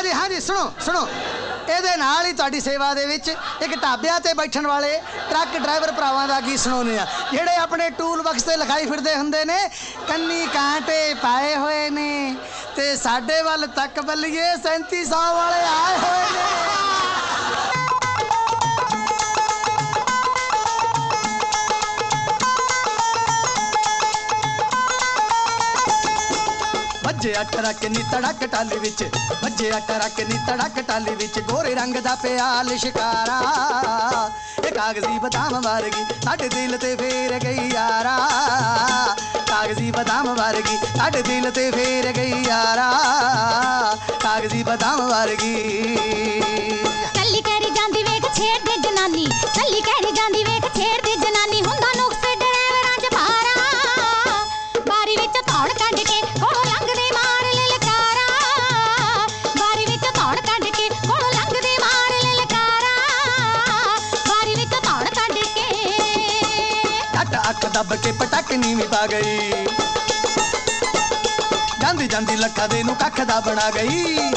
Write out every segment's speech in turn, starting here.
हाँ जी सुनो सुनो ਇਹਦੇ ਨਾਲ ਹੀ ਤੁਹਾਡੀ ਸੇਵਾ ਦੇ ਵਿੱਚ ਇੱਕ ਢਾਬਿਆਂ ਤੇ ਬੈਠਣ ਵਾਲੇ ਟਰੱਕ ਡਰਾਈਵਰ ਭਰਾਵਾਂ ਦਾ ਗੀਤ ਸੁਣਾਉਂਦੇ ਆ ਜਿਹੜੇ ਆਪਣੇ ਟੂਲ ਬਕਸ ਤੇ ਲਿਖਾਈ ਫਿਰਦੇ ਹੁੰਦੇ ਨੇ ਕੰਨੀ ਕਾਂਟੇ ਪਾਏ ਹੋਏ ਨੇ ਤੇ ਸਾਡੇ ਵੱਲ ਤੱਕ ਬੱਲੀਏ 3700 ਵਾਲੇ ਆਏ ਹੋਏ ਨੇ ਵੱਜਿਆ ਟਰੱਕ ਨੀ ਤੜਕ ਟਾਲੀ ਵਿੱਚ ਵੱਜਿਆ ਟਰੱਕ ਨੀ ਤੜਕ ਟਾਲੀ ਵਿੱਚ ਗੋਰੇ ਰੰਗ ਦਾ ਪਿਆ ਲਿਸ਼ਕਾਰਾ ਇਹ ਕਾਗਜ਼ੀ ਬਦਾਮ ਵਰਗੀ ਸਾਡੇ ਦਿਲ ਤੇ ਫੇਰ ਗਈ ਯਾਰਾ ਕਾਗਜ਼ੀ ਬਦਾਮ ਵਰਗੀ ਸਾਡੇ ਦਿਲ ਤੇ ਫੇਰ ਗਈ ਯਾਰਾ ਕਾਗਜ਼ੀ ਬਦਾਮ ਵਰਗੀ ਕੱਲੀ ਕਹਿਰੀ ਜਾਂਦੀ ਵੇਖ ਛੇੜਦੇ ਜਨਾਨੀ ਕੱਲੀ ਕਹਿਰੀ ਜਾਂਦੀ ਵੇਖ ਛੇੜਦੇ ਜਨਾਨੀ ਹੁੰਦਾ ਨੁਕਸ ਡਰਾਈਵਰਾਂ ਚ ਭਾਰਾ ਬਾਰੀ ਵਿੱਚ ਧੌਣ ਕੱਢ ਕੇ ਕੋਲੋਂ ਲੰਘਦੇ ਮਾਰ ਲਲਕਾਰਾ ਬਾਰੀ ਵਿੱਚ ਧੌਣ ਕੱਢ ਕੇ ਕੋਲੋਂ ਲੰਘਦੇ ਮਾਰ ਲਲਕਾਰਾ ਬਾਰੀ ਵਿੱਚ ਧੌਣ ਕੱਢ ਕੇ ਟੱਟ ਅੱਖ ਦੱਬ ਕੇ ਪਟਕ ਨੀਵੀਂ ਪਾ ਗਈ ਜਾਂਦੀ ਜਾਂਦੀ ਲੱਖਾਂ ਦੇ ਨੂੰ ਕੱਖ ਦਾ ਬਣਾ ਗਈ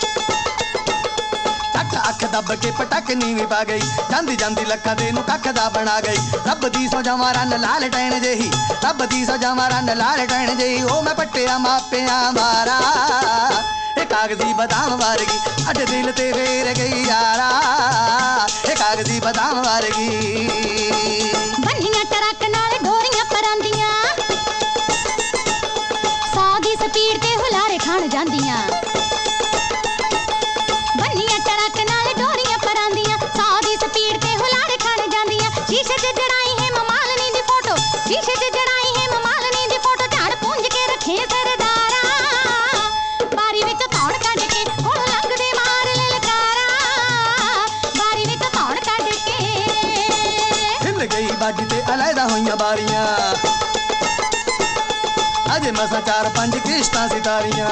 ਅੱਖ ਦੱਬ ਕੇ ਪਟਕ ਨੀਵੀਂ ਪਾ ਗਈ ਜਾਂਦੀ ਜਾਂਦੀ ਲੱਖਾਂ ਦੇ ਨੂੰ ਕੱਖ ਦਾ ਬਣਾ ਗਈ ਰੱਬ ਦੀ ਸੋਝਾਂ ਰੰਨ ਲਾਲ ਟੈਣ ਜਿਹੀ ਰੱਬ ਦੀ ਸੋਝਾਂ ਰੰਨ ਲਾਲ ਟੈਣ ਜਿਹੀ ਉਹ ਮੈਂ ਪੱਟਿਆ ਮਾਪਿਆਂ ਮਾਰਾ ਇਹ ਕਾਗਜ਼ੀ ਬਦਾਮ ਵਰਗੀ ਸਾਡੇ ਦਿਲ ਤੇ ਫੇਰ ਗਈ ਯਾਰਾ ਇਹ ਕਾਗਜ਼ੀ ਬਦਾਮ ਵਰਗੀ ਬੰਨੀਆਂ ਟਰੱਕ ਨਾਲ ਡੋਰੀਆਂ ਪਰਾਂਦੀਆਂ 100 ਦੀ ਸਪੀਡ ਤੇ ਹੁਲਾਰੇ ਖਾਣ ਜਾਂਦੀਆਂ ਬੰਨੀਆਂ ਟਰੱਕ ਨਾਲ ਡੋਰੀਆਂ ਪਰਾਂਦੀਆਂ 100 ਦੀ ਸਪੀਡ ਤੇ ਹੁਲਾਰੇ ਖਾਣ ਜਾਂਦੀਆਂ ਸ਼ੀਸ਼ੇ 'ਚ ਜੜਾਈ ਹੈ ਮਮਾਲਨੀ ਦੀ ਫੋਟੋ ਸ਼ੀਸ਼ੇ 'ਚ ਜੜਾਈ ਹੈ ਮਮਾਲਨੀ ਦੀ ਫੋਟੋ ਝਾੜ ਪੁੰਝ ਕੇ ਰੱਖੇ ਸਰਦਾਰਾ ਬਾਰੀ ਵਿੱਚ ਧੌਣ ਕੱਢ ਕੇ ਕੋਲੋਂ ਲੰਘਦੇ ਮਾਰ ਲਲਕਾਰਾ ਬਾਰੀ ਵਿੱਚ ਧੌਣ ਕੱਢ ਕੇ ਹਿੱਲ ਗਈ ਬਾਡੀ ਤੇ ਅਲੱਦਾ ਹੋਈਆਂ ਬਾਰੀਆਂ ਅਜੇ ਮਸਾਂ 4-5 ਕਿਸ਼ਤਾਂ ਸਿਤਾਰੀਆਂ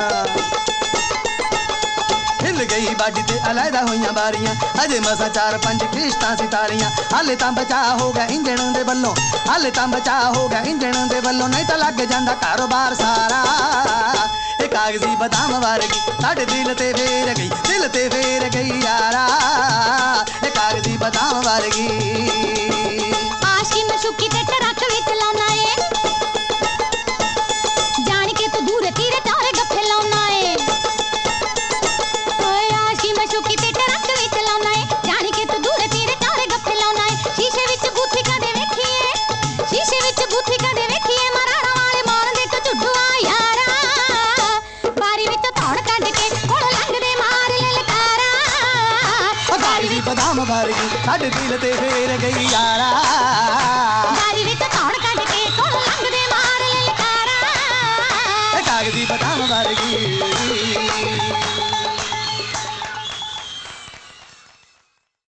ਹਿੱਲ ਗਈ ਬਾਡੀ ਤੇ ਅਲੱਦਾ ਹੋਈਆਂ ਬਾਰੀਆਂ ਅਜੇ ਮਸਾਂ 4-5 ਕਿਸ਼ਤਾਂ ਸਿਤਾਰੀਆਂ ਹਾਲੇ ਤਾਂ ਬਚਾ ਹੋ ਗਿਆ ਇੰਜਣ ਦੇ ਵੱਲੋਂ ਹਾਲੇ ਤਾਂ ਬਚਾ ਹੋ ਗਿਆ ਇੰਜਣ ਦੇ ਵੱਲੋਂ ਨਹੀਂ ਤਾਂ ਲੱਗ ਜਾਂਦਾ ਕਾਰੋਬਾਰ ਸਾਰਾ ਇਹ ਕਾਗਜ਼ੀ ਬਦਾਮ ਵਰਗੀ ਸਾਡੇ ਦਿਲ ਤੇ ਫੇਰ ਗਈ ਦਿਲ ਤੇ ਫੇਰ ਗਈ ਯਾਰਾ ਇਹ ਕਾਗਜ਼ੀ ਬਦਾਮ ਵਰਗੀ ਆਸ਼ਕੀ ਮਸ਼ੂਕੀ ਤੇ ਟਰੱਕ ਵਿੱਚ ਲਾਉਣਾ ਏ ਜਾਣ ਕੇ ਤੂੰ ਦੂਰ ਤੀਰੇ ਚਾਰੇ ਗੱਫੇ ਲਾਉਣਾ ਏ ਓਏ ਆਸ਼ਕੀ ਮਸ਼ੂਕੀ ਤੇ ਟਰੱਕ ਵਿੱਚ ਲਾਉਣਾ ਏ ਜਾਣ ਕੇ ਤੂੰ ਦੂਰ ਤੀਰੇ ਚਾਰੇ ਗੱਫੇ ਲਾਉਣਾ ਏ ਸ਼ੀਸ਼ੇ ਵਿੱਚ ਬੂਥੀ ਕਦੇ ਵੇਖੀਏ ਸ਼ੀਸ਼ੇ ਵਿੱਚ ਬੂਥੀ ਕਦੇ ਵੇਖੀਏ ਮਰਾਣਾ ਵਾਲੇ ਮਾਰਦੇ ਕੋ ਝੁੱਡੂਆ ਯਾਰਾ ਬਾਰੀ ਵਿੱਚ ਧੌਣ ਕੱਢ ਕੇ ਕੋਲੋਂ ਲੰਘਦੇ ਮਾਰ ਲਲਕਾਰਾ ਕਾਗਜ਼ੀ ਬਦਾਮ ਵਰਗੀ ਸਾਡੇ ਦਿਲ ਤੇ ਫੇਰ ਗਈ ਯਾਰਾ ਬਾਰੀ ਵਿੱਚ ਧੌਣ